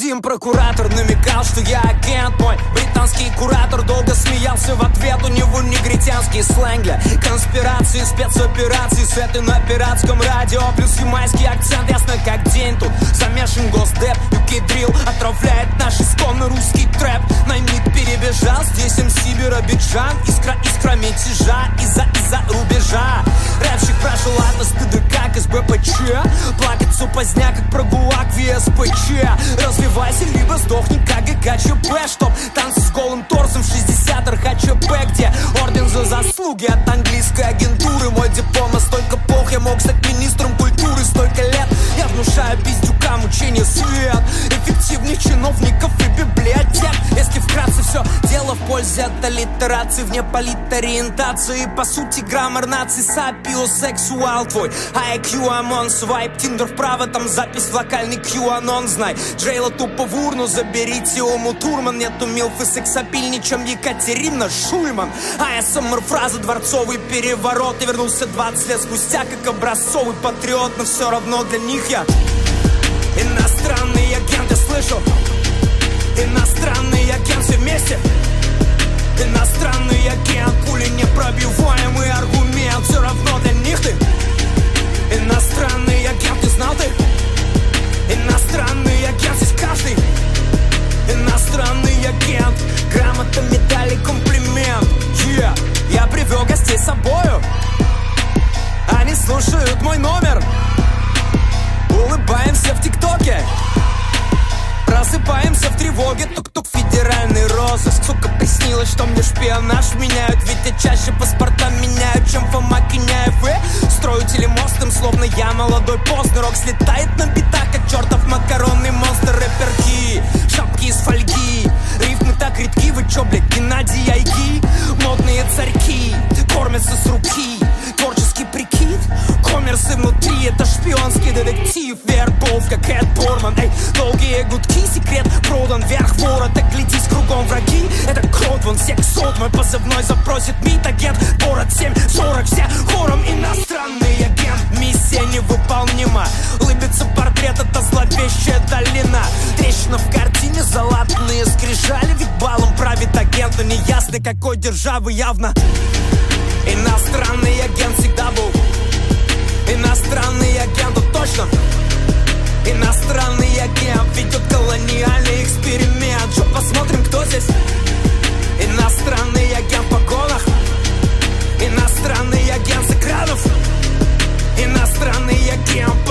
Дим, прокуратор, намекал, что я агент. Мой британский куратор долго смеялся в ответ. У него негритянский сленг для конспирации, спецопераций. Сеты на пиратском радио, плюс ямайский акцент, ясно как день. Тут замешан госдеп, UK Drill отравляет наш исконно русский трэп. Наймит перебежал, здесь МС Биробиджан. Искра мятежа из-за рубежа. Рэпщик прошел от СТДК к СБПЧ. Плакаться поздня, как про ГУЛАГ ВСПЧ. Развивайся, либо сдохни, как ГКЧП. Чтоб танцы с голым торсом в 60 РХЧП. Где орден за заслуги от английской агентуры. Мой диплом настолько плох, я мог стать министром культуры. Столько лет я внушаю пиздюкам учение свет эффективных чиновников и библиотек. Если вкратце, все дело в пользе от аллитерации, вне политориентации. По сути граммар наций, сапиосексуал. Твой IQ, ОМОН, свайп, Тиндер вправо, там запись в локальный QAnon. Знай, Джейла тупо в урну, заберите Уму Турман. Нету милфы сексапильней, чем Екатерина Шульман. АСМР фраза, дворцовый переворот. Я вернулся 20 лет спустя, как образцовый патриот. Но все равно для них я иностранный агент, я слышу. Иностранный агент, все вместе. Иностранный агент, пули непробиваемый аргумент. Все равно для них ты иностранный агент, ты знал ты? Иностранный агент, здесь каждый иностранный агент. Грамота, медали, комплимент. Я привел гостей с собою. Они слушают мой номер. Улыбаемся в ТикТоке. Просыпаемся в тревоге. Тук-тук, федеральный розыск. Сука, приснилось, что мне шпионаж меняют. Ведь я чаще паспорта меняю, чем Фома Киняев. Строю телемостом, словно я молодой Познер. Рок слетает на битах, как чертов макаронный монстр. Рэперки, шапки из фольги. Рифмы так редки, вы чё, блядь, Геннадий Айги? Модные царьки, кормятся с руки. Творческий прикид, коммерсы внутри. Это шпионский детектив, вербовка, Кэт Борман. Эй, долгие гудки, секрет продан вверх ворот. Так глядись, кругом враги. Это крот, вон сексот. Мой позывной запросит МИД, агент. Город 740, все хором иностранный агент. Миссия невыполнима. Лыбится портрет, это зловещая долина. Трещина в картине, залатанные скрижали. Ведь балом правит агент, но неясно какой державы явно. Иностранный агент всегда был. Иностранный агент, вот точно. Иностранный агент ведет колониальный эксперимент. Что, посмотрим, кто здесь? Иностранный агент в погонах. Иностранный агент с экранов. Иностранный агент